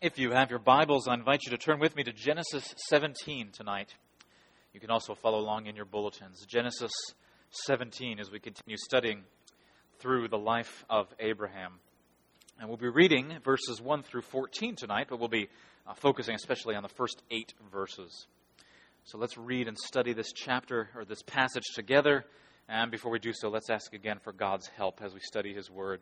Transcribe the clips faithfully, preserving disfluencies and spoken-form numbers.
If you have your Bibles, I invite you to turn with me to Genesis seventeen tonight. You can also follow along in your bulletins. Genesis seventeen as we continue studying through the life of Abraham. And we'll be reading verses one through fourteen tonight, but we'll be uh, focusing especially on the first eight verses. So let's read and study this chapter or this passage together. And before we do so, let's ask again for God's help as we study His Word.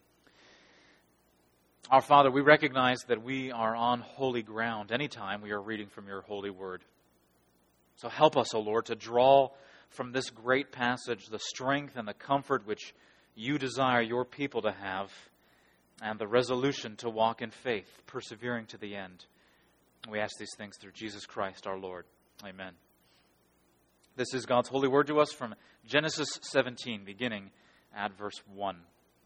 Our Father, we recognize that we are on holy ground anytime we are reading from your holy word. So help us, O Lord, to draw from this great passage the strength and the comfort which you desire your people to have, and the resolution to walk in faith, persevering to the end. We ask these things through Jesus Christ our Lord. Amen. This is God's holy word to us from Genesis seventeen, beginning at verse one.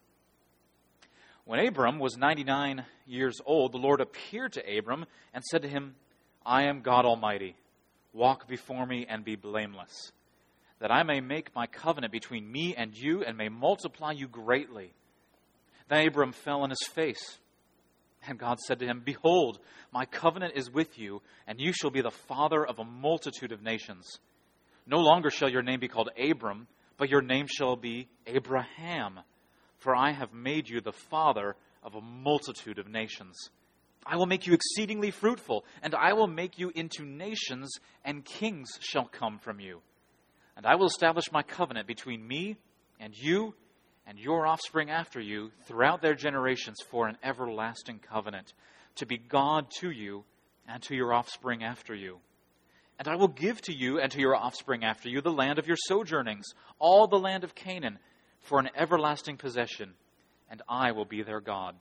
When Abram was ninety-nine years old, the Lord appeared to Abram and said to him, I am God Almighty. Walk before me and be blameless, that I may make my covenant between me and you and may multiply you greatly. Then Abram fell on his face, and God said to him, Behold, my covenant is with you, and you shall be the father of a multitude of nations. No longer shall your name be called Abram, but your name shall be Abraham. For I have made you the father of a multitude of nations. I will make you exceedingly fruitful, and I will make you into nations, and kings shall come from you. And I will establish my covenant between me and you and your offspring after you throughout their generations for an everlasting covenant, to be God to you and to your offspring after you. And I will give to you and to your offspring after you the land of your sojournings, all the land of Canaan, for an everlasting possession, and I will be their God.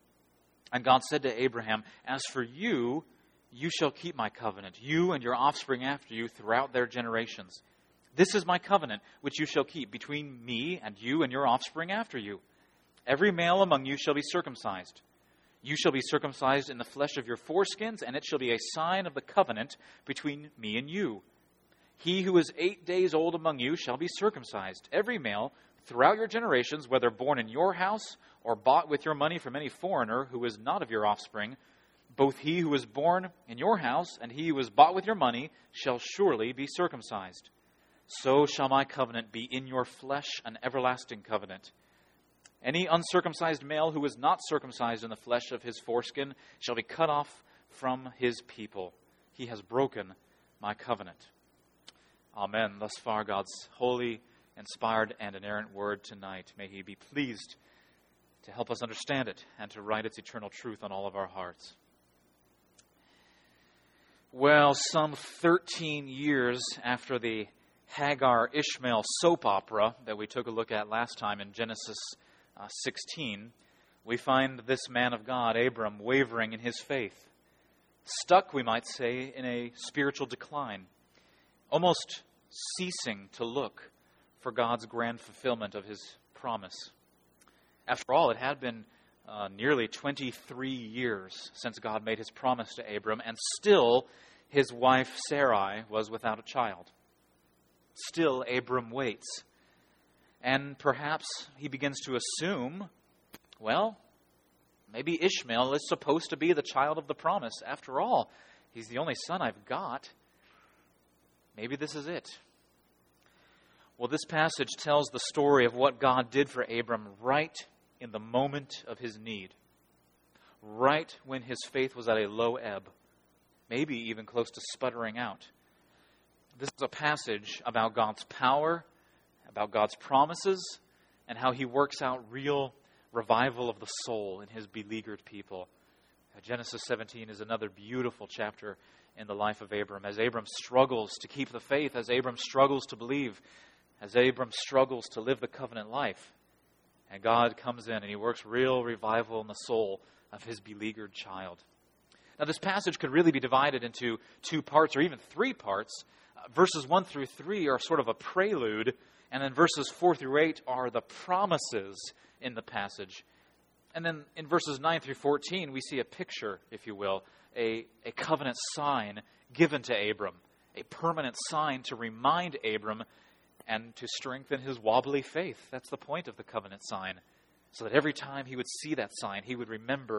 And God said to Abraham, As for you, you shall keep my covenant, you and your offspring after you throughout their generations. This is my covenant, which you shall keep between me and you and your offspring after you. Every male among you shall be circumcised. You shall be circumcised in the flesh of your foreskins, and it shall be a sign of the covenant between me and you. He who is eight days old among you shall be circumcised, every male, throughout your generations, whether born in your house or bought with your money from any foreigner who is not of your offspring, both he who is born in your house and he who is bought with your money shall surely be circumcised. So shall my covenant be in your flesh, an everlasting covenant. Any uncircumcised male who is not circumcised in the flesh of his foreskin shall be cut off from his people. He has broken my covenant. Amen. Thus far, God's holy, inspired and inerrant word tonight. May He be pleased to help us understand it and to write its eternal truth on all of our hearts. Well, some thirteen years after the Hagar-Ishmael soap opera that we took a look at last time in Genesis uh, sixteen, we find this man of God, Abram, wavering in his faith. Stuck, we might say, in a spiritual decline, almost ceasing to look for God's grand fulfillment of His promise. After all, it had been uh, nearly twenty-three years since God made His promise to Abram, and still his wife Sarai was without a child. Still, Abram waits. And perhaps he begins to assume, well, maybe Ishmael is supposed to be the child of the promise. After all, he's the only son I've got. Maybe this is it. Well, this passage tells the story of what God did for Abram right in the moment of his need, right when his faith was at a low ebb, maybe even close to sputtering out. This is a passage about God's power, about God's promises, and how He works out real revival of the soul in His beleaguered people. Genesis seventeen is another beautiful chapter in the life of Abram, as Abram struggles to keep the faith, as Abram struggles to believe, as Abram struggles to live the covenant life. And God comes in and He works real revival in the soul of His beleaguered child. Now, this passage could really be divided into two parts or even three parts. Uh, verses one through three are sort of a prelude, and then verses four through eight are the promises in the passage. And then in verses nine through fourteen, we see a picture, if you will, a, a covenant sign given to Abram, a permanent sign to remind Abram and to strengthen his wobbly faith. That's the point of the covenant sign, so that every time he would see that sign, he would remember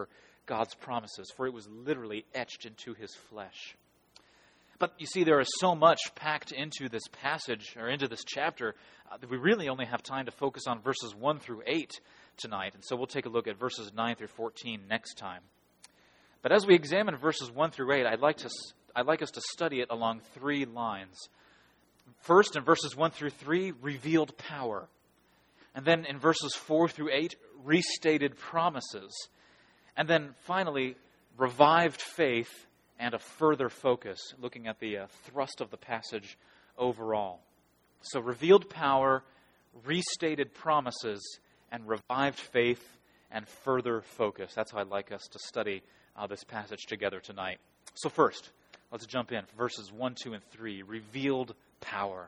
God's promises, for it was literally etched into his flesh. But you see, there is so much packed into this passage, or into this chapter, uh, that we really only have time to focus on verses one through eight tonight. And so we'll take a look at verses nine through fourteen next time. But as we examine verses one through eight, I'd like to I'd like us to study it along three lines. First, in verses one through three, revealed power. And then in verses four through eight, restated promises. And then finally, revived faith and a further focus, looking at the uh, thrust of the passage overall. So revealed power, restated promises, and revived faith and further focus. That's how I'd like us to study uh, this passage together tonight. So first, let's jump in. Verses one, two, and three, revealed power.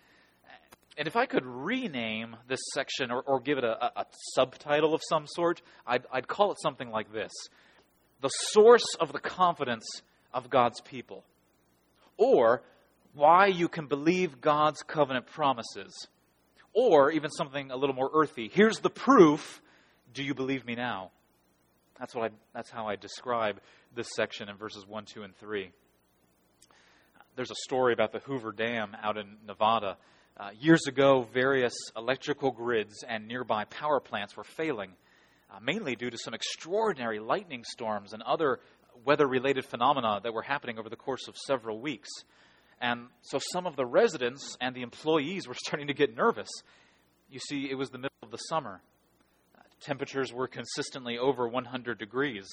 And if I could rename this section or, or give it a, a, a subtitle of some sort, I'd, I'd call it something like this: the source of the confidence of God's people, or why you can believe God's covenant promises, or even something a little more earthy: here's the proof, do you believe me now? That's what I, that's how I describe this section in verses one, two, and three. There's a story about the Hoover Dam out in Nevada. Uh, years ago, various electrical grids and nearby power plants were failing, uh, mainly due to some extraordinary lightning storms and other weather-related phenomena that were happening over the course of several weeks. And so some of the residents and the employees were starting to get nervous. You see, it was the middle of the summer. Uh, temperatures were consistently over one hundred degrees.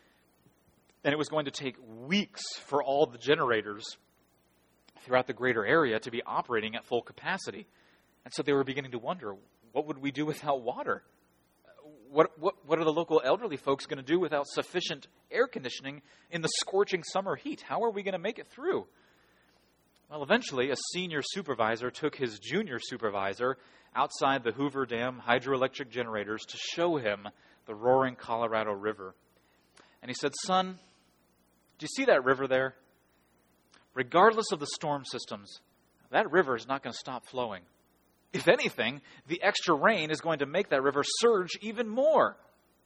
And it was going to take weeks for all the generators throughout the greater area to be operating at full capacity. And so they were beginning to wonder, what would we do without water? What, what, what are the local elderly folks going to do without sufficient air conditioning in the scorching summer heat? How are we going to make it through? Well, eventually, a senior supervisor took his junior supervisor outside the Hoover Dam hydroelectric generators to show him the roaring Colorado River. And he said, "Son, do you see that river there? Regardless of the storm systems, that river is not going to stop flowing. If anything, the extra rain is going to make that river surge even more.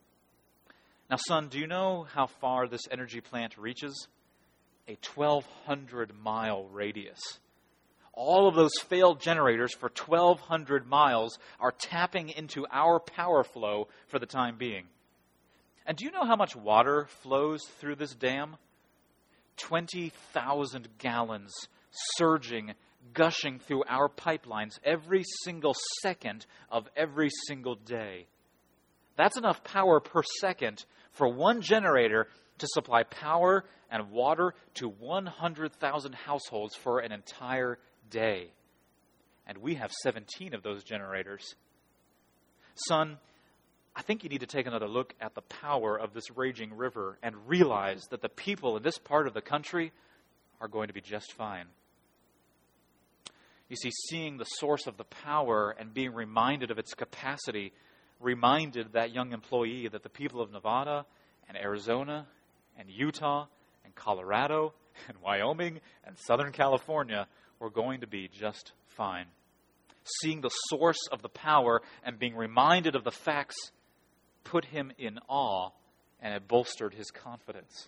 Now, son, do you know how far this energy plant reaches? A twelve hundred mile radius. All of those failed generators for twelve hundred miles are tapping into our power flow for the time being. And do you know how much water flows through this dam? twenty thousand gallons surging, gushing through our pipelines every single second of every single day. That's enough power per second for one generator to supply power and water to one hundred thousand households for an entire day. And we have seventeen of those generators. Son, I think you need to take another look at the power of this raging river and realize that the people in this part of the country are going to be just fine. You see, seeing the source of the power and being reminded of its capacity reminded that young employee that the people of Nevada and Arizona and Utah and Colorado and Wyoming and Southern California were going to be just fine. Seeing the source of the power and being reminded of the facts put him in awe, and it bolstered his confidence.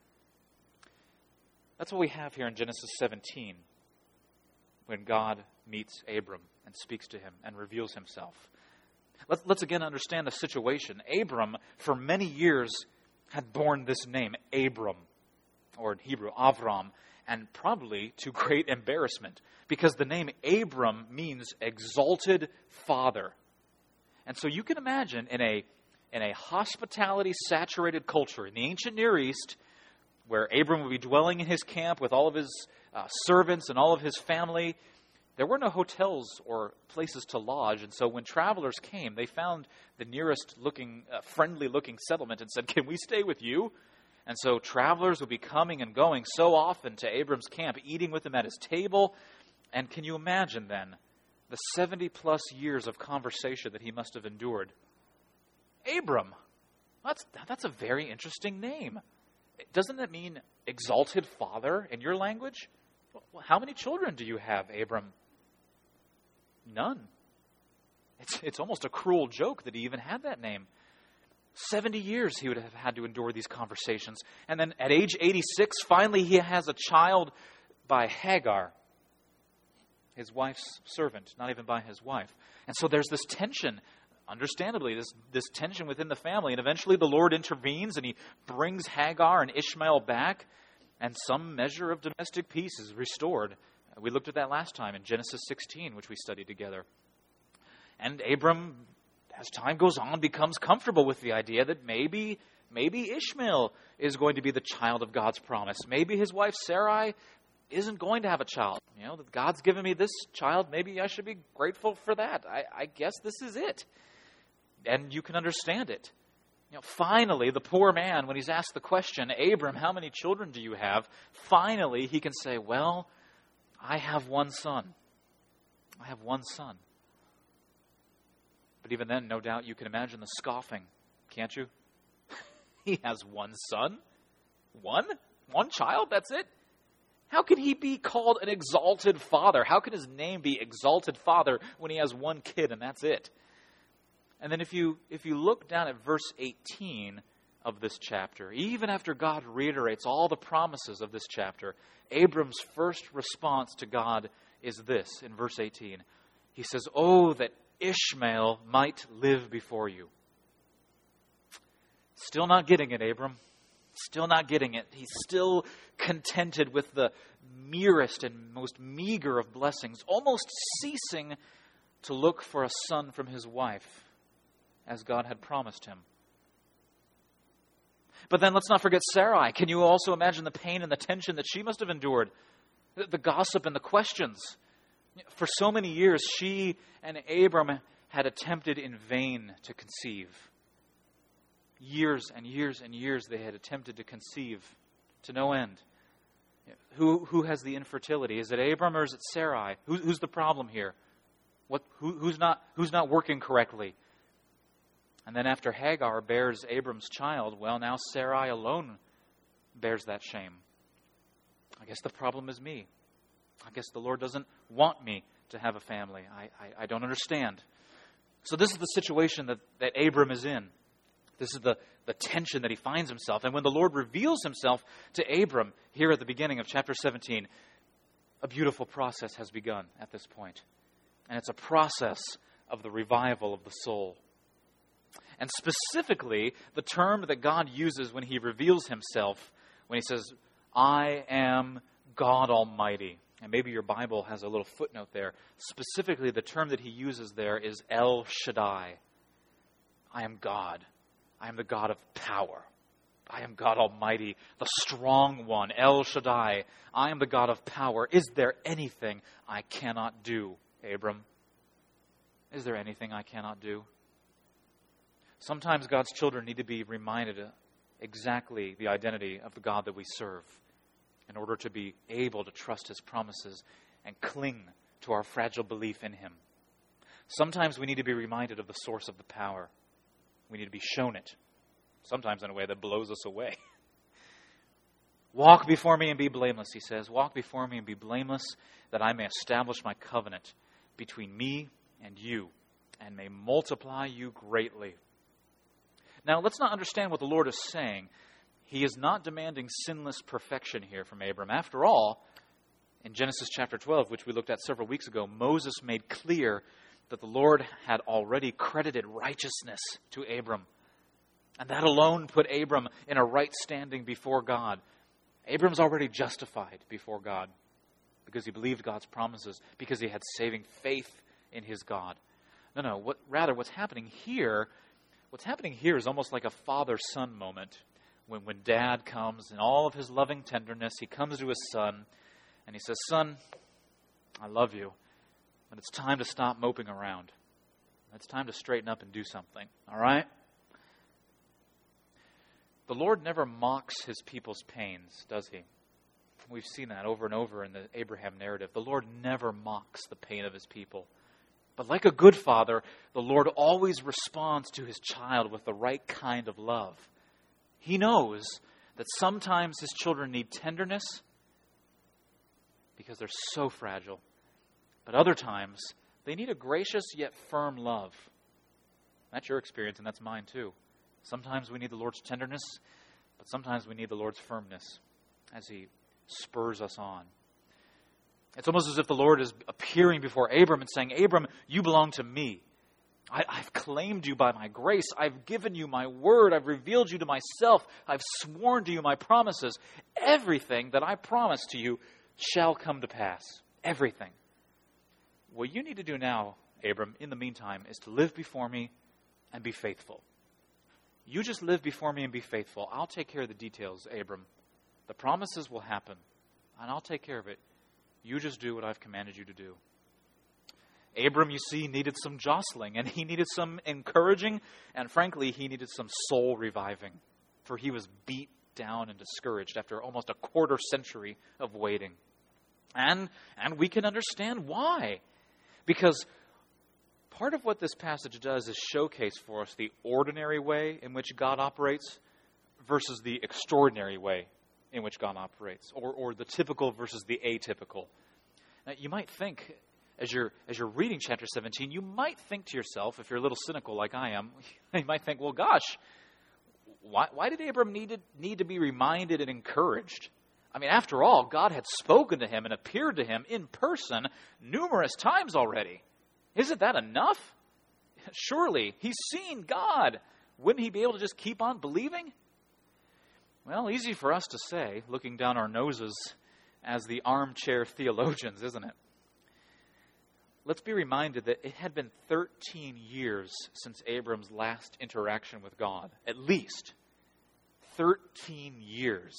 That's what we have here in Genesis seventeen, when God meets Abram and speaks to him and reveals himself. Let's, let's again understand the situation. Abram, for many years, had borne this name, Abram, or in Hebrew, Avram, and probably to great embarrassment, because the name Abram means exalted father. And so you can imagine in a in a hospitality-saturated culture in the ancient Near East, where Abram would be dwelling in his camp with all of his uh, servants and all of his family, there were no hotels or places to lodge. And so when travelers came, they found the nearest looking, uh, friendly-looking settlement and said, "Can we stay with you?" And so travelers would be coming and going so often to Abram's camp, eating with him at his table. And can you imagine then the seventy-plus years of conversation that he must have endured? Abram, that's, that's a very interesting name. Doesn't that mean exalted father in your language? Well, how many children do you have, Abram? None. It's, it's almost a cruel joke that he even had that name. seventy years he would have had to endure these conversations. And then at age eighty-six, finally he has a child by Hagar, his wife's servant, not even by his wife. And so there's this tension, understandably, this, this tension within the family. And eventually the Lord intervenes and he brings Hagar and Ishmael back, and some measure of domestic peace is restored. We looked at that last time in Genesis sixteen, which we studied together. And Abram, as time goes on, becomes comfortable with the idea that maybe, maybe Ishmael is going to be the child of God's promise. Maybe his wife Sarai isn't going to have a child. You know, that God's given me this child. Maybe I should be grateful for that. I, I guess this is it. And you can understand it. You know, finally, the poor man, when he's asked the question, Abram, how many children do you have? Finally, he can say, well, I have one son. I have one son. But even then, no doubt you can imagine the scoffing, can't you? He has one son? One? One child? That's it? How can he be called an exalted father? How can his name be exalted father when he has one kid and that's it? And then if you if you look down at verse eighteen of this chapter, even after God reiterates all the promises of this chapter, Abram's first response to God is this, in verse eighteen. He says, "Oh, that Ishmael might live before you." Still not getting it, Abram. Still not getting it. He's still contented with the merest and most meager of blessings, almost ceasing to look for a son from his wife, as God had promised him. But then let's not forget Sarai. Can you also imagine the pain and the tension that she must have endured? The, the gossip and the questions. For so many years, she and Abram had attempted in vain to conceive. Years and years and years they had attempted to conceive to no end. Who who has the infertility? Is it Abram or is it Sarai? Who, who's the problem here? What who, who's not who's not working correctly? And then after Hagar bears Abram's child, well, now Sarai alone bears that shame. I guess the problem is me. I guess the Lord doesn't want me to have a family. I, I, I don't understand. So this is the situation that, that Abram is in. This is the, the tension that he finds himself. And when the Lord reveals himself to Abram here at the beginning of chapter seventeen, a beautiful process has begun at this point. And it's a process of the revival of the soul. And specifically, the term that God uses when he reveals himself, when he says, "I am God Almighty." And maybe your Bible has a little footnote there. Specifically, the term that he uses there is El Shaddai. I am God. I am the God of power. I am God Almighty, the strong one, El Shaddai. I am the God of power. Is there anything I cannot do, Abram? Is there anything I cannot do? Sometimes God's children need to be reminded exactly the identity of the God that we serve in order to be able to trust his promises and cling to our fragile belief in him. Sometimes we need to be reminded of the source of the power. We need to be shown it, sometimes in a way that blows us away. Walk before me and be blameless, he says. Walk before me and be blameless, that I may establish my covenant between me and you, and may multiply you greatly. Now, let's not understand what the Lord is saying. He is not demanding sinless perfection here from Abram. After all, in Genesis chapter twelve, which we looked at several weeks ago, Moses made clear that the Lord had already credited righteousness to Abram. And that alone put Abram in a right standing before God. Abram's already justified before God because he believed God's promises, because he had saving faith in his God. No, no, what, rather what's happening here, what's happening here is almost like a father-son moment. When, when dad comes in all of his loving tenderness, he comes to his son and he says, "Son, I love you. But it's time to stop moping around. It's time to straighten up and do something, all right?" The Lord never mocks his people's pains, does he? We've seen that over and over in the Abraham narrative. The Lord never mocks the pain of his people. But like a good father, the Lord always responds to his child with the right kind of love. He knows that sometimes his children need tenderness because they're so fragile. But other times, they need a gracious yet firm love. That's your experience, and that's mine too. Sometimes we need the Lord's tenderness, but sometimes we need the Lord's firmness as He spurs us on. It's almost as if the Lord is appearing before Abram and saying, Abram, you belong to me. I, I've claimed you by my grace. I've given you my word. I've revealed you to myself. I've sworn to you my promises. Everything that I promised to you shall come to pass. Everything. What you need to do now, Abram, in the meantime, is to live before me and be faithful. You just live before me and be faithful. I'll take care of the details, Abram. The promises will happen, and I'll take care of it. You just do what I've commanded you to do. Abram, you see, needed some jostling, and he needed some encouraging, and frankly, he needed some soul reviving, for he was beat down and discouraged after almost a quarter century of waiting. And, and we can understand why. Because part of what this passage does is showcase for us the ordinary way in which God operates versus the extraordinary way in which God operates, or, or the typical versus the atypical. Now, you might think, as you're, as you're reading chapter seventeen, you might think to yourself, if you're a little cynical like I am, you might think, well, gosh, why, why did Abram need to, need to be reminded and encouraged? I mean, after all, God had spoken to him and appeared to him in person numerous times already. Isn't that enough? Surely, he's seen God. Wouldn't he be able to just keep on believing? Well, easy for us to say, looking down our noses as the armchair theologians, isn't it? Let's be reminded that it had been thirteen years since Abram's last interaction with God. At least. thirteen years.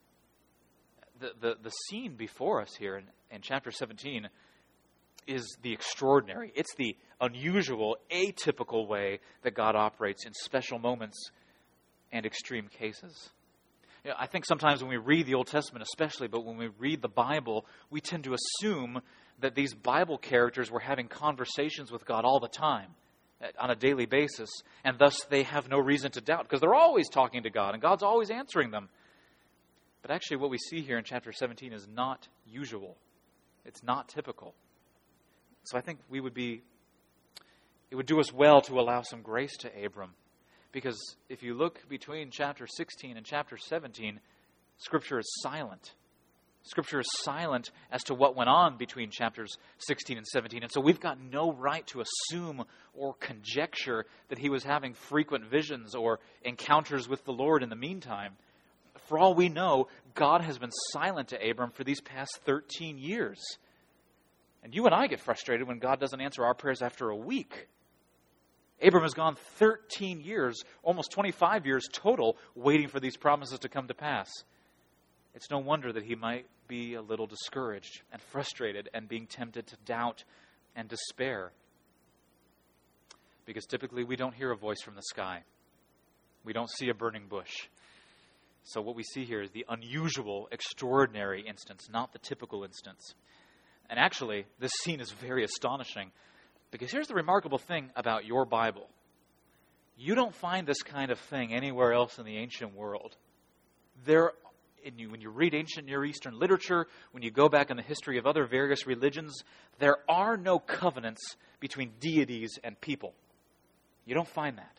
The, the, the scene before us here in, in chapter seventeen is the extraordinary. It's the unusual, atypical way that God operates in special moments and extreme cases. You know, I think sometimes when we read the Old Testament especially, but when we read the Bible, we tend to assume that these Bible characters were having conversations with God all the time, on a daily basis, and thus they have no reason to doubt, because they're always talking to God, and God's always answering them. But actually what we see here in chapter seventeen is not usual. It's not typical. So I think we would be, it would do us well to allow some grace to Abram. Because if you look between chapter sixteen and chapter seventeen, Scripture is silent. Scripture is silent as to what went on between chapters sixteen and seventeen. And so we've got no right to assume or conjecture that he was having frequent visions or encounters with the Lord in the meantime. For all we know, God has been silent to Abram for these past thirteen years. And you and I get frustrated when God doesn't answer our prayers after a week. Abram has gone thirteen years, almost twenty-five years total, waiting for these promises to come to pass. It's no wonder that he might be a little discouraged and frustrated and being tempted to doubt and despair. Because typically we don't hear a voice from the sky. We don't see a burning bush. So what we see here is the unusual, extraordinary instance, not the typical instance. And actually, this scene is very astonishing. Because here's the remarkable thing about your Bible. You don't find this kind of thing anywhere else in the ancient world. There, in you, when you read ancient Near Eastern literature, when you go back in the history of other various religions, there are no covenants between deities and people. You don't find that.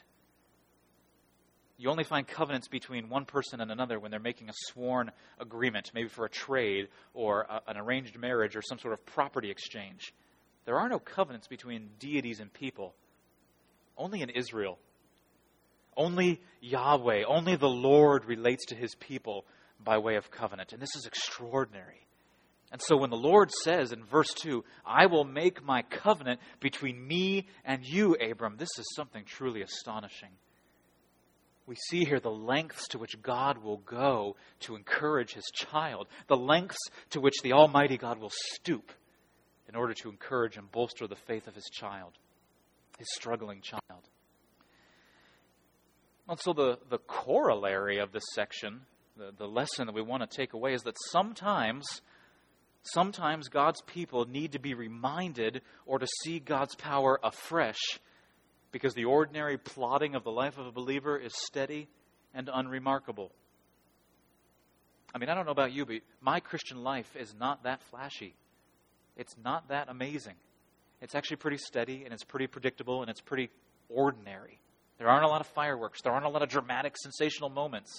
You only find covenants between one person and another when they're making a sworn agreement, maybe for a trade or a, an arranged marriage or some sort of property exchange. There are no covenants between deities and people. Only in Israel. Only Yahweh, only the Lord relates to his people by way of covenant. And this is extraordinary. And so when the Lord says in verse two, I will make my covenant between me and you, Abram, this is something truly astonishing. We see here the lengths to which God will go to encourage his child, the lengths to which the Almighty God will stoop in order to encourage and bolster the faith of his child, his struggling child. And so the, the corollary of this section, the, the lesson that we want to take away is that sometimes, sometimes God's people need to be reminded or to see God's power afresh, because the ordinary plodding of the life of a believer is steady and unremarkable. I mean, I don't know about you, but my Christian life is not that flashy. It's not that amazing. It's actually pretty steady, and it's pretty predictable, and it's pretty ordinary. There aren't a lot of fireworks. There aren't a lot of dramatic, sensational moments.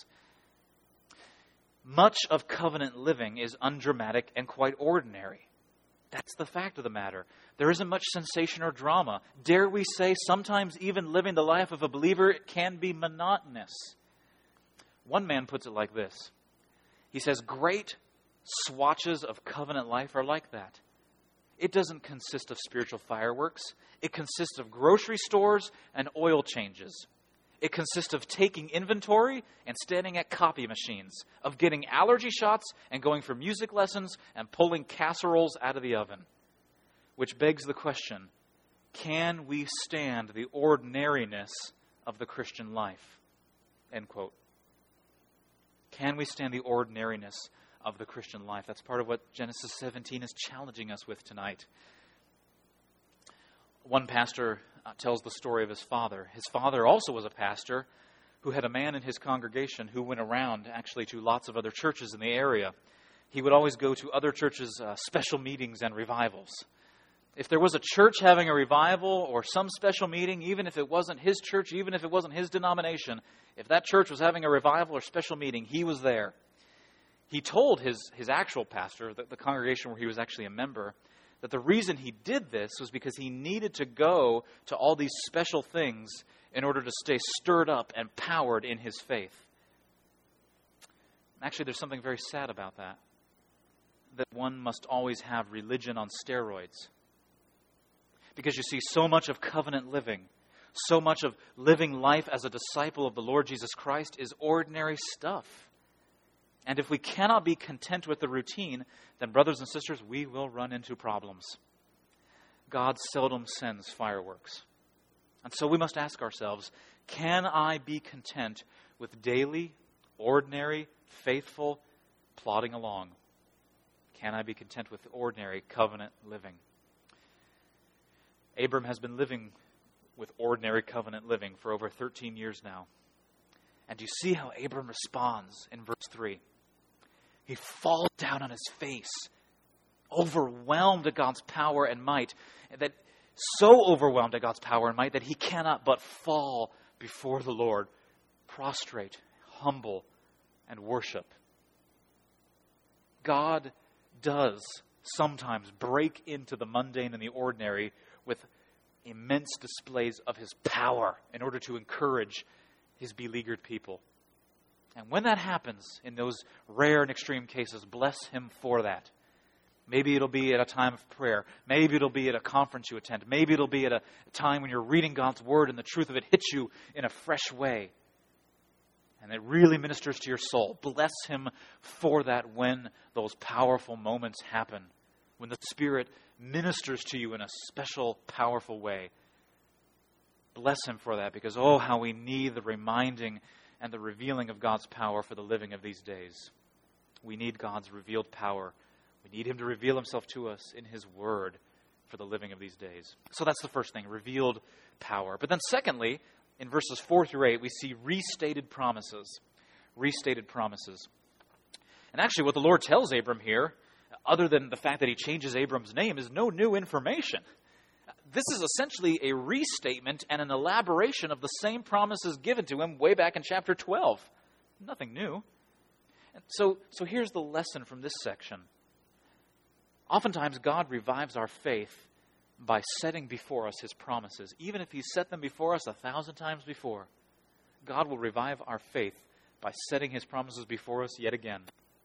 Much of covenant living is undramatic and quite ordinary. That's the fact of the matter. There isn't much sensation or drama. Dare we say, sometimes even living the life of a believer can be monotonous. One man puts it like this. He says, great swatches of covenant life are like that. It doesn't consist of spiritual fireworks. It consists of grocery stores and oil changes. It consists of taking inventory and standing at copy machines, of getting allergy shots and going for music lessons and pulling casseroles out of the oven. Which begs the question, can we stand the ordinariness of the Christian life? End quote. Can we stand the ordinariness of the Christian life? That's part of what Genesis seventeen is challenging us with tonight. One pastor uh, tells the story of his father. His father also was a pastor who had a man in his congregation who went around actually to lots of other churches in the area. He would always go to other churches' uh, special meetings and revivals. If there was a church having a revival or some special meeting, even if it wasn't his church, even if it wasn't his denomination, if that church was having a revival or special meeting, he was there. He told his, his actual pastor, the, the congregation where he was actually a member, that the reason he did this was because he needed to go to all these special things in order to stay stirred up and powered in his faith. Actually, there's something very sad about that. That one must always have religion on steroids. Because you see, so much of covenant living, so much of living life as a disciple of the Lord Jesus Christ is ordinary stuff. And if we cannot be content with the routine, then brothers and sisters, we will run into problems. God seldom sends fireworks. And so we must ask ourselves, can I be content with daily, ordinary, faithful plodding along? Can I be content with ordinary covenant living? Abram has been living with ordinary covenant living for over thirteen years now. And you see how Abram responds in verse three. He falls down on his face, overwhelmed at God's power and might, that so overwhelmed at God's power and might that he cannot but fall before the Lord, prostrate, humble, and worship. God does sometimes break into the mundane and the ordinary with immense displays of his power in order to encourage his beleaguered people. And when that happens, in those rare and extreme cases, bless him for that. Maybe it'll be at a time of prayer. Maybe it'll be at a conference you attend. Maybe it'll be at a time when you're reading God's Word and the truth of it hits you in a fresh way. And it really ministers to your soul. Bless him for that when those powerful moments happen. When the Spirit ministers to you in a special, powerful way. Bless him for that, because oh, how we need the reminding and the revealing of God's power for the living of these days. We need God's revealed power. We need him to reveal himself to us in his word for the living of these days. So that's the first thing, revealed power. But then secondly, in verses four through eight, we see restated promises. Restated promises. And actually what the Lord tells Abram here, other than the fact that he changes Abram's name, is no new information. This is essentially a restatement and an elaboration of the same promises given to him way back in chapter twelve. Nothing new. And so, so here's the lesson from this section. Oftentimes, God revives our faith by setting before us his promises. Even if he's set them before us a thousand times before, God will revive our faith by setting his promises before us yet again.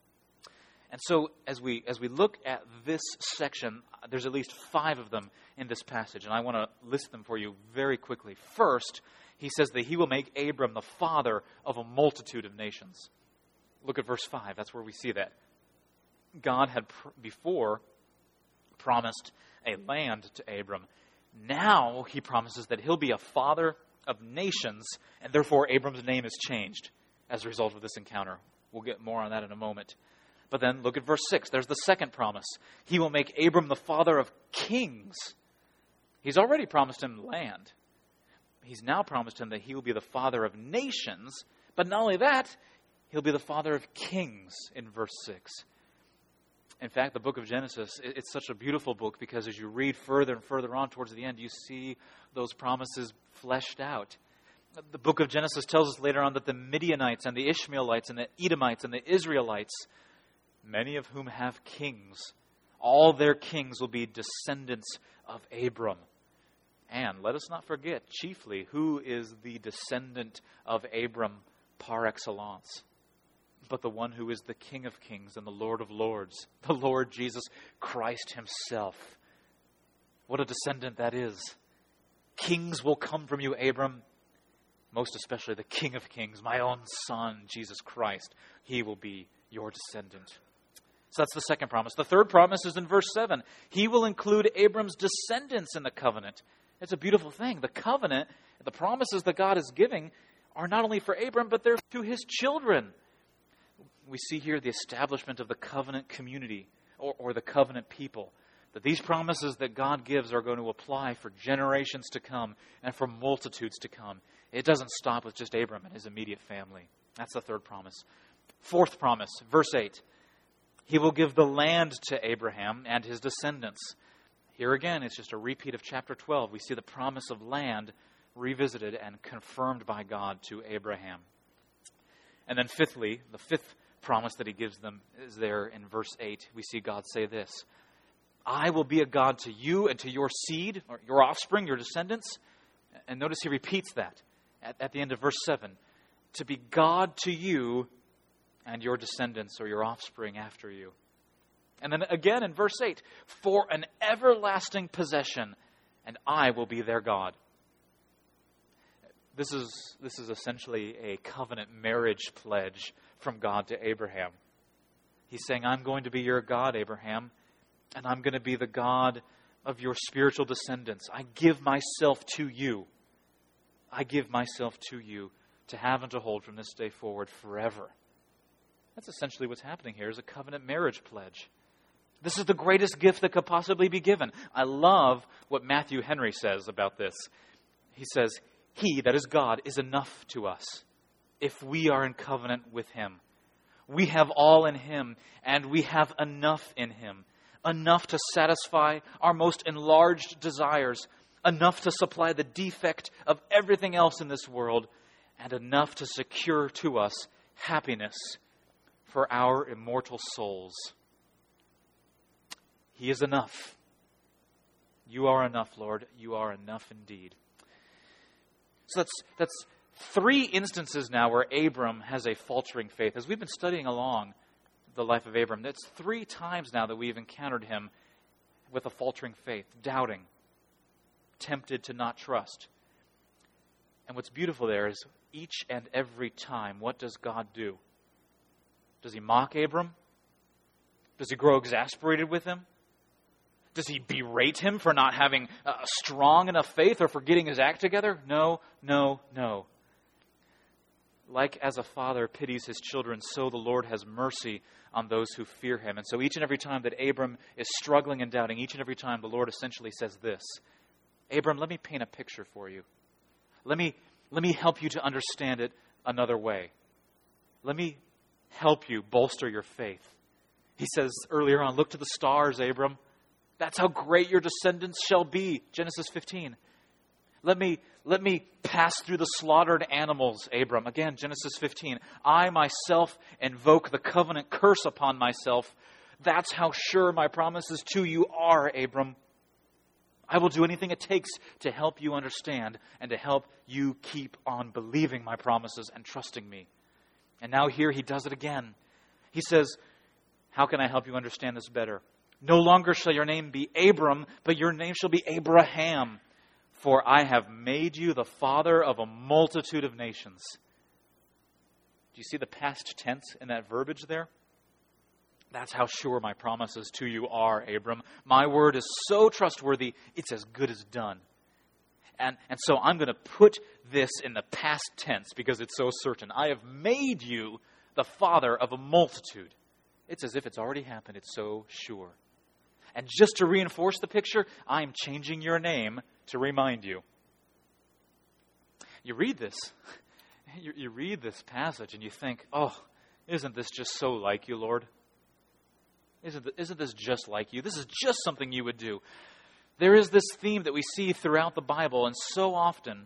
And so as we as we look at this section, there's at least five of them in this passage, and I want to list them for you very quickly. First, he says that he will make Abram the father of a multitude of nations. Look at verse five. That's where we see that. God had pr- before promised a land to Abram. Now he promises that he'll be a father of nations, and therefore Abram's name is changed as a result of this encounter. We'll get more on that in a moment. But then look at verse six. There's the second promise. He will make Abram the father of kings. He's already promised him land. He's now promised him that he will be the father of nations. But not only that, he'll be the father of kings in verse six. In fact, the book of Genesis, it's such a beautiful book because as you read further and further on towards the end, you see those promises fleshed out. The book of Genesis tells us later on that the Midianites and the Ishmaelites and the Edomites and the Israelites, many of whom have kings, all their kings will be descendants of Abram. And let us not forget, chiefly, who is the descendant of Abram par excellence, but the one who is the King of kings and the Lord of lords, the Lord Jesus Christ himself. What a descendant that is. Kings will come from you, Abram. Most especially the King of kings, my own son, Jesus Christ. He will be your descendant. So that's the second promise. The third promise is in verse seven. He will include Abram's descendants in the covenant. It's a beautiful thing. The covenant, the promises that God is giving are not only for Abram, but they're to his children. We see here the establishment of the covenant community or, or the covenant people. That these promises that God gives are going to apply for generations to come and for multitudes to come. It doesn't stop with just Abram and his immediate family. That's the third promise. Fourth promise, verse eight. He will give the land to Abraham and his descendants. Here again, it's just a repeat of chapter twelve. We see the promise of land revisited and confirmed by God to Abraham. And then fifthly, the fifth promise that he gives them is there in verse eight. We see God say this. I will be a God to you and to your seed, or your offspring, your descendants. And notice he repeats that at, at the end of verse seven. To be God to you and your descendants or your offspring after you. And then again in verse eight. For an everlasting possession, and I will be their God. This is, this is essentially a covenant marriage pledge from God to Abraham. He's saying, I'm going to be your God, Abraham, and I'm going to be the God of your spiritual descendants. I give myself to you. I give myself to you to have and to hold from this day forward forever. That's essentially what's happening here, is a covenant marriage pledge. This is the greatest gift that could possibly be given. I love what Matthew Henry says about this. He says, He, that is God, is enough to us if we are in covenant with Him. We have all in Him, and we have enough in Him. Enough to satisfy our most enlarged desires. Enough to supply the defect of everything else in this world. And enough to secure to us happiness for our immortal souls. He is enough. You are enough, Lord. You are enough indeed. So that's that's three instances now where Abram has a faltering faith. As we've been studying along the life of Abram, that's three times now that we've encountered him with a faltering faith, doubting, tempted to not trust. And what's beautiful there is each and every time, what does God do? Does He mock Abram? Does He grow exasperated with him? Does He berate him for not having a strong enough faith or for getting his act together? No, no, no. Like as a father pities his children, so the Lord has mercy on those who fear Him. And so each and every time that Abram is struggling and doubting, each and every time the Lord essentially says this, Abram, let me paint a picture for you. Let me, let me help you to understand it another way. Let me help you bolster your faith. He says earlier on, look to the stars, Abram. That's how great your descendants shall be. Genesis fifteen. Let me, let me pass through the slaughtered animals, Abram. Again, Genesis fifteen. I myself invoke the covenant curse upon myself. That's how sure my promises to you are, Abram. I will do anything it takes to help you understand and to help you keep on believing my promises and trusting me. And now here he does it again. He says, how can I help you understand this better? No longer shall your name be Abram, but your name shall be Abraham. For I have made you the father of a multitude of nations. Do you see the past tense in that verbiage there? That's how sure my promises to you are, Abram. My word is so trustworthy, it's as good as done. And, and so I'm going to put this in the past tense because it's so certain. I have made you the father of a multitude. It's as if it's already happened. It's so sure. And just to reinforce the picture, I'm changing your name to remind you. You read this, you, you read this passage and you think, oh, isn't this just so like you, Lord? Isn't, isn't this just like you? This is just something you would do. There is this theme that we see throughout the Bible, and so often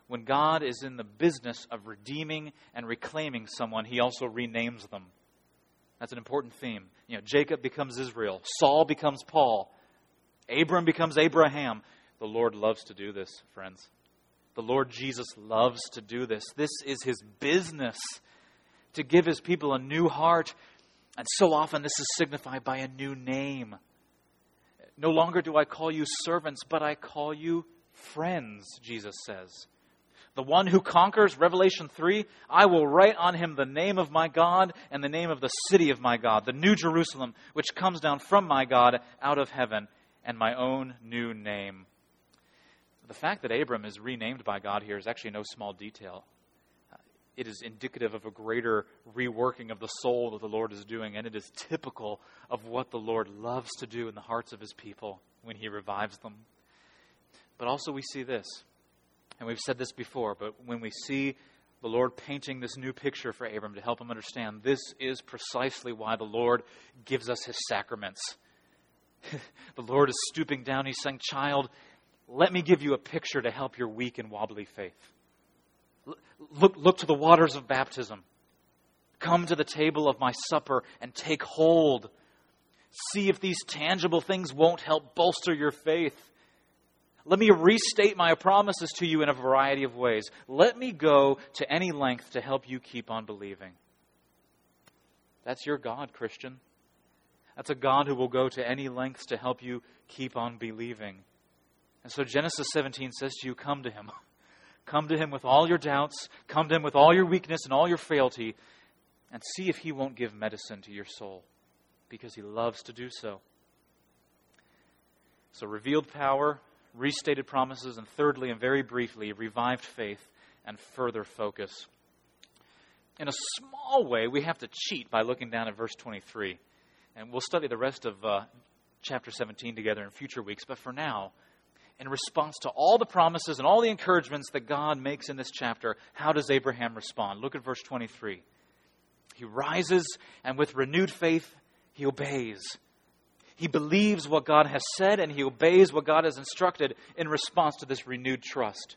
when God is in the business of redeeming and reclaiming someone, he also renames them. That's an important theme. You know, Jacob becomes Israel. Saul becomes Paul. Abram becomes Abraham. The Lord loves to do this, friends. The Lord Jesus loves to do this. This is his business, to give his people a new heart. And so often this is signified by a new name. No longer do I call you servants, but I call you friends, Jesus says. The one who conquers, Revelation three, I will write on him the name of my God and the name of the city of my God, the New Jerusalem, which comes down from my God out of heaven, and my own new name. The fact that Abram is renamed by God here is actually no small detail. It is indicative of a greater reworking of the soul that the Lord is doing, and it is typical of what the Lord loves to do in the hearts of his people when he revives them. But also we see this, and we've said this before, but when we see the Lord painting this new picture for Abram to help him understand, this is precisely why the Lord gives us his sacraments. The Lord is stooping down, he's saying, child, let me give you a picture to help your weak and wobbly faith. Look, look to the waters of baptism. Come to the table of my supper and take hold. See if these tangible things won't help bolster your faith. Let me restate my promises to you in a variety of ways. Let me go to any length to help you keep on believing. That's your God, Christian. That's a God who will go to any lengths to help you keep on believing. And so Genesis seventeen says to you, come to him. Come to him with all your doubts. Come to him with all your weakness and all your frailty. And see if he won't give medicine to your soul. Because he loves to do so. So revealed power, restated promises, and thirdly, and very briefly, revived faith and further focus. In a small way, we have to cheat by looking down at verse twenty-three. And we'll study the rest of uh, chapter seventeen together in future weeks. But for now, in response to all the promises and all the encouragements that God makes in this chapter, how does Abraham respond? Look at verse twenty-three. He rises, and with renewed faith, he obeys. He believes what God has said, and he obeys what God has instructed in response to this renewed trust.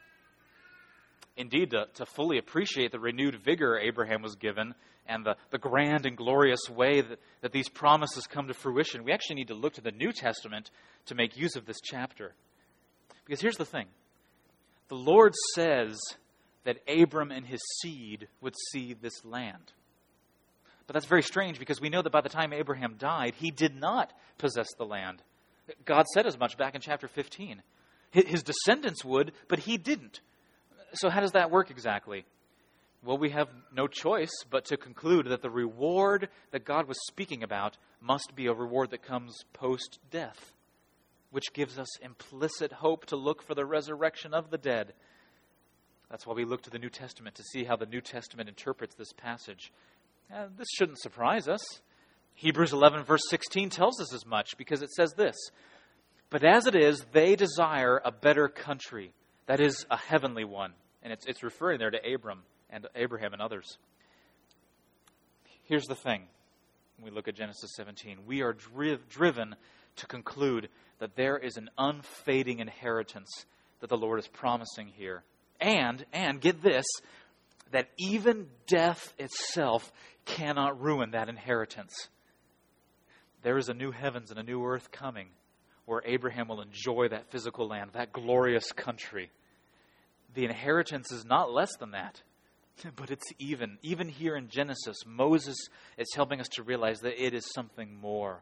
Indeed, to, to fully appreciate the renewed vigor Abraham was given and the, the grand and glorious way that, that these promises come to fruition, we actually need to look to the New Testament to make use of this chapter. Because here's the thing. The Lord says that Abram and his seed would see this land. But that's very strange because we know that by the time Abraham died, he did not possess the land. God said as much back in chapter fifteen. His descendants would, but he didn't. So how does that work exactly? Well, we have no choice but to conclude that the reward that God was speaking about must be a reward that comes post-death, which gives us implicit hope to look for the resurrection of the dead. That's why we look to the New Testament to see how the New Testament interprets this passage. Uh, this shouldn't surprise us. Hebrews eleven verse sixteen tells us as much because it says this, but as it is, they desire a better country, that is a heavenly one. And it's, it's referring there to Abram and Abraham and others. Here's the thing. When we look at Genesis seventeen, we are dri- driven to conclude that there is an unfading inheritance that the Lord is promising here. And, and get this, that even death itself cannot ruin that inheritance. There is a new heavens and a new earth coming where Abraham will enjoy that physical land, that glorious country. The inheritance is not less than that, but it's even. Even here in Genesis, Moses is helping us to realize that it is something more.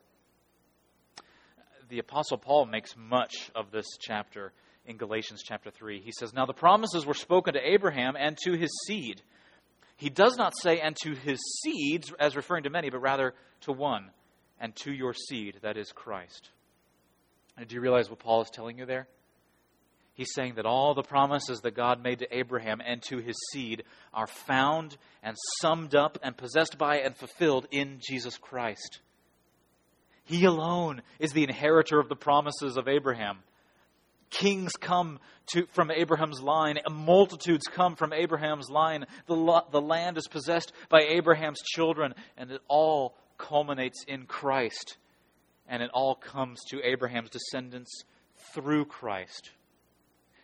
The Apostle Paul makes much of this chapter in Galatians chapter three. He says, now the promises were spoken to Abraham and to his seed. He does not say, and to his seeds, as referring to many, but rather to one, and to your seed, that is Christ. And do you realize what Paul is telling you there? He's saying that all the promises that God made to Abraham and to his seed are found and summed up and possessed by and fulfilled in Jesus Christ. He alone is the inheritor of the promises of Abraham. Kings come to, from Abraham's line. Multitudes come from Abraham's line. The, the land is possessed by Abraham's children. And it all culminates in Christ. And it all comes to Abraham's descendants through Christ.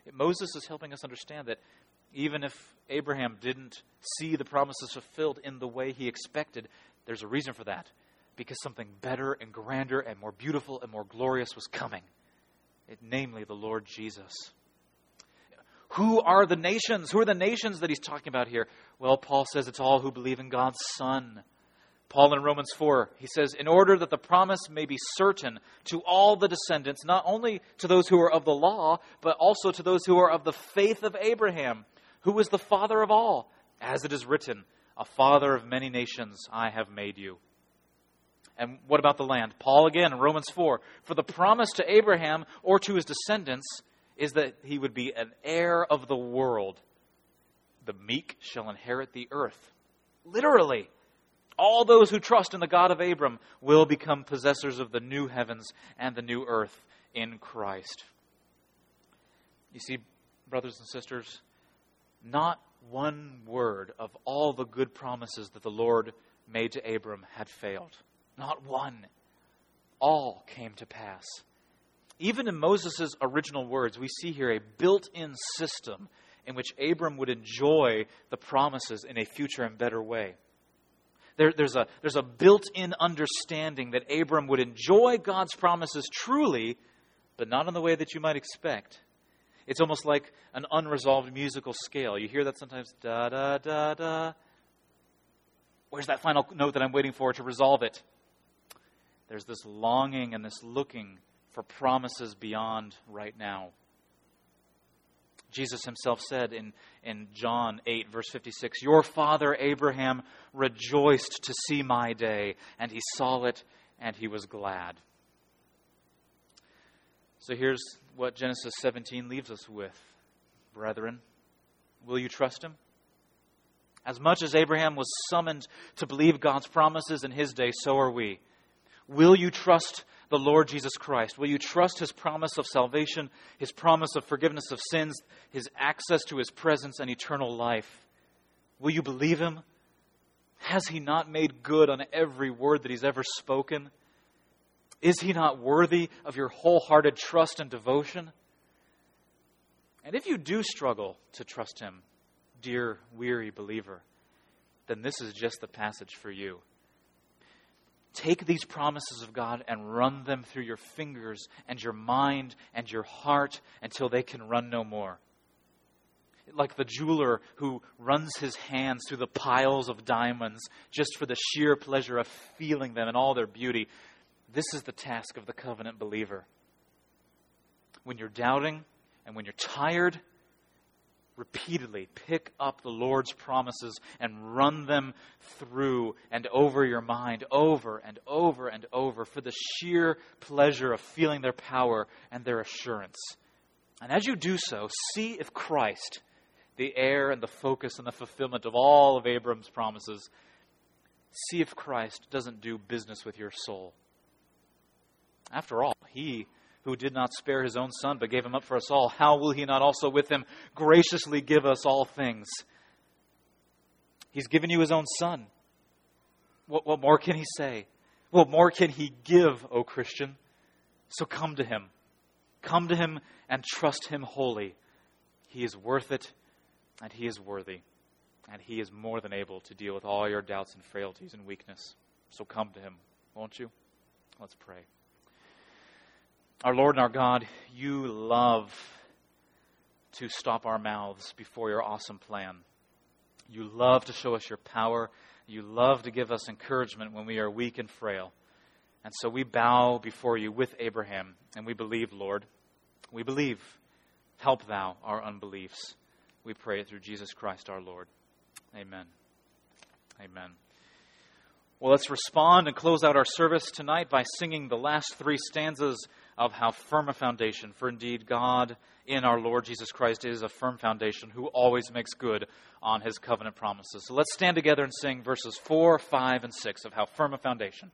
Moses is helping us understand that even if Abraham didn't see the promises fulfilled in the way he expected, there's a reason for that. Because something better and grander and more beautiful and more glorious was coming. It, namely, the Lord Jesus. Who are the nations? Who are the nations that he's talking about here? Well, Paul says it's all who believe in God's Son. Paul in Romans four, he says, in order that the promise may be certain to all the descendants, not only to those who are of the law, but also to those who are of the faith of Abraham, who is the father of all. As it is written, a father of many nations I have made you. And what about the land? Paul again in Romans four, for the promise to Abraham or to his descendants is that he would be an heir of the world. The meek shall inherit the earth. Literally. All those who trust in the God of Abram will become possessors of the new heavens and the new earth in Christ. You see, brothers and sisters, not one word of all the good promises that the Lord made to Abram had failed. Not one. All came to pass. Even in Moses' original words, we see here a built-in system in which Abram would enjoy the promises in a future and better way. There, there's a, there's a built-in understanding that Abram would enjoy God's promises truly, but not in the way that you might expect. It's almost like an unresolved musical scale. You hear that sometimes, da-da-da-da. Where's that final note that I'm waiting for to resolve it? There's this longing and this looking for promises beyond right now. Jesus himself said in, in John eight, verse fifty-six, your father Abraham rejoiced to see my day, and he saw it, and he was glad. So here's what Genesis seventeen leaves us with. Brethren, will you trust him? As much as Abraham was summoned to believe God's promises in his day, so are we. Will you trust the Lord Jesus Christ? Will you trust his promise of salvation, his promise of forgiveness of sins, his access to his presence and eternal life? Will you believe him? Has he not made good on every word that he's ever spoken? Is he not worthy of your wholehearted trust and devotion? And if you do struggle to trust him, dear weary believer, then this is just the passage for you. Take these promises of God and run them through your fingers and your mind and your heart until they can run no more. Like the jeweler who runs his hands through the piles of diamonds just for the sheer pleasure of feeling them in all their beauty. This is the task of the covenant believer. When you're doubting and when you're tired, repeatedly pick up the Lord's promises and run them through and over your mind over and over and over for the sheer pleasure of feeling their power and their assurance. And as you do so, see if Christ, the heir and the focus and the fulfillment of all of Abram's promises, see if Christ doesn't do business with your soul. After all, he who did not spare his own son, but gave him up for us all, how will he not also with him graciously give us all things? He's given you his own son. What, what more can he say? What more can he give, O Christian? So come to him. Come to him and trust him wholly. He is worth it, and he is worthy. And he is more than able to deal with all your doubts and frailties and weakness. So come to him, won't you? Let's pray. Our Lord and our God, you love to stop our mouths before your awesome plan. You love to show us your power. You love to give us encouragement when we are weak and frail. And so we bow before you with Abraham, and we believe, Lord. We believe. Help thou our unbeliefs. We pray it through Jesus Christ our Lord. Amen. Amen. Well, let's respond and close out our service tonight by singing the last three stanzas of How Firm a Foundation. For indeed, God in our Lord Jesus Christ is a firm foundation who always makes good on his covenant promises. So let's stand together and sing verses four, five, and six of How Firm a Foundation.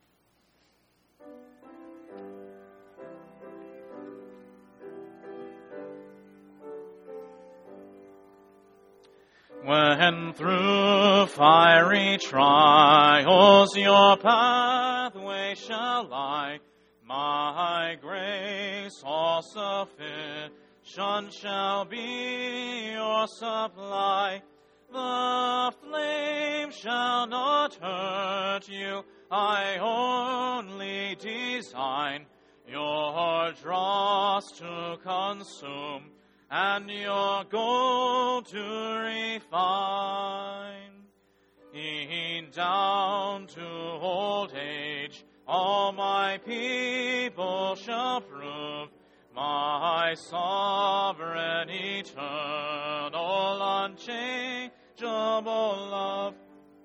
When through fiery trials your pathway shall lie, my grace all sufficient shall be your supply. The flame shall not hurt you. I only design your dross to consume, and your gold to refine. E'en down to old age, all my people shall prove my sovereign, eternal, unchangeable love.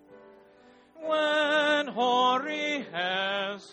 When hoary hairs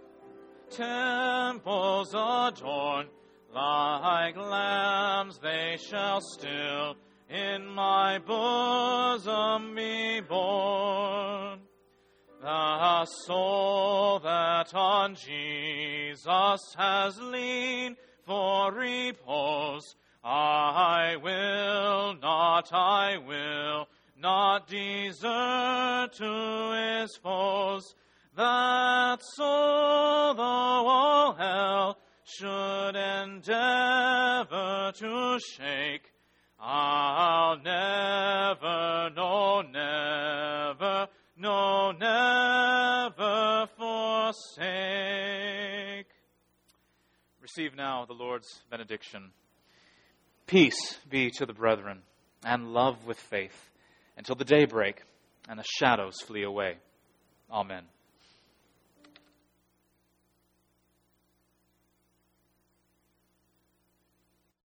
temples adorn, like lambs they shall still in my bosom be born. The soul that on Jesus has leaned for repose, I will not, I will not desert to his foes. That soul, though all hell should endeavor to shake, I'll never, no, never, no, never forsake. Receive now the Lord's benediction. Peace be to the brethren, and love with faith, until the day break and the shadows flee away. Amen.